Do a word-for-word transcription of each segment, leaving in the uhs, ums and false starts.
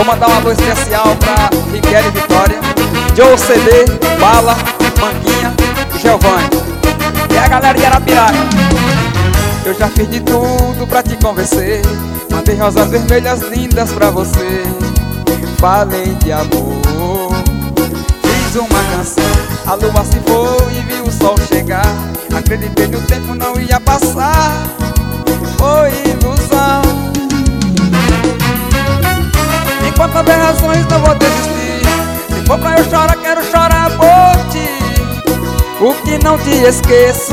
mandar um alô especial pra Riquelme Vitória, Joe C D, Bala, Manguinha e Giovanni. E a galera de Arapiraca. Eu já fiz de tudo pra te convencer, mandei rosas vermelhas lindas pra você, falei de amor, fiz uma canção. A lua se foi e vi o sol chegar, acreditei no tempo não ia passar, foi ilusão. Enquanto houver razões não vou desistir, se for pra eu chorar quero chorar por ti, o que não te esqueço.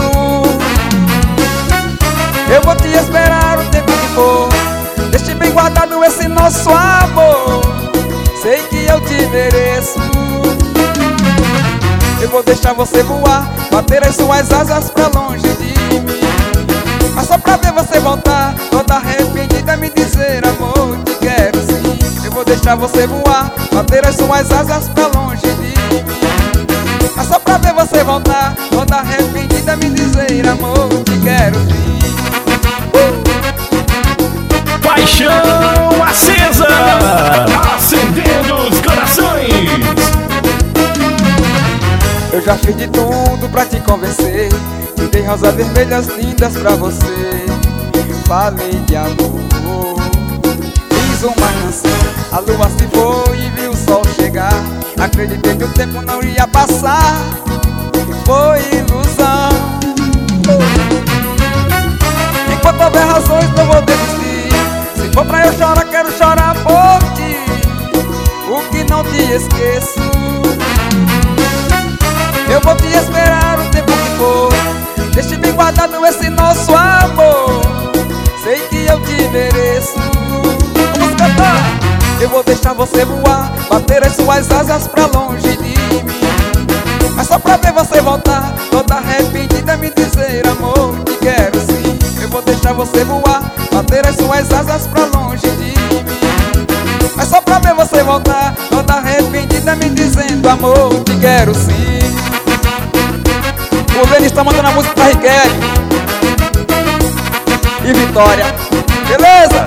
Eu vou te esperar o tempo que for, deixe bem guardado esse nosso amor, sei que eu te mereço. Eu vou deixar você voar, bater as suas asas pra longe de mim, mas só pra ver você voltar, toda arrependida me dizer amor, te quero sim. Eu vou deixar você voar, bater as suas asas pra longe de mim, mas só pra ver você voltar, toda arrependida me dizer amor, te quero sim. Paixão acesa, acendendo os corações. Eu já fiz de tudo pra te convencer, te dei rosas vermelhas lindas pra você, falei de amor, fiz uma canção. A lua se foi e vi o sol chegar, acreditei que o tempo não ia passar, foi ilusão. Enquanto houver razões não vou desistir, se for pra eu chorar quero chorar por ti, o que não te esqueço. Eu vou te esperar o tempo que for, deixe bem guardado esse nosso amor, sei que eu te mereço. Vamos cantar! Eu vou deixar você voar, bater as suas asas pra longe de mim, mas só pra ver você voltar, toda arrependida me dizer amor, te quero sim. Eu vou deixar você voar, bater as suas asas pra longe de mim, mas só pra ver você voltar, toda arrependida me dizendo amor, te quero sim. O Lênin está mandando a música pra Riquelme e Vitória, beleza?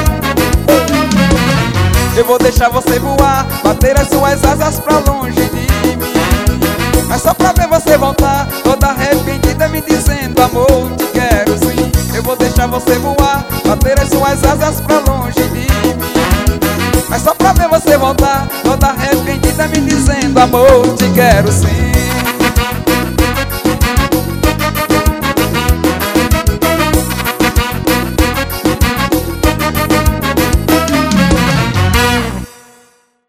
Eu vou deixar você voar, bater as suas asas pra longe de mim, mas só pra ver você voltar, toda arrependida me dizendo amor, te quero sim. Eu vou deixar você voar, bater as suas asas pra longe de mim, mas só pra ver você voltar, toda arrependida me dizendo amor, te quero sim.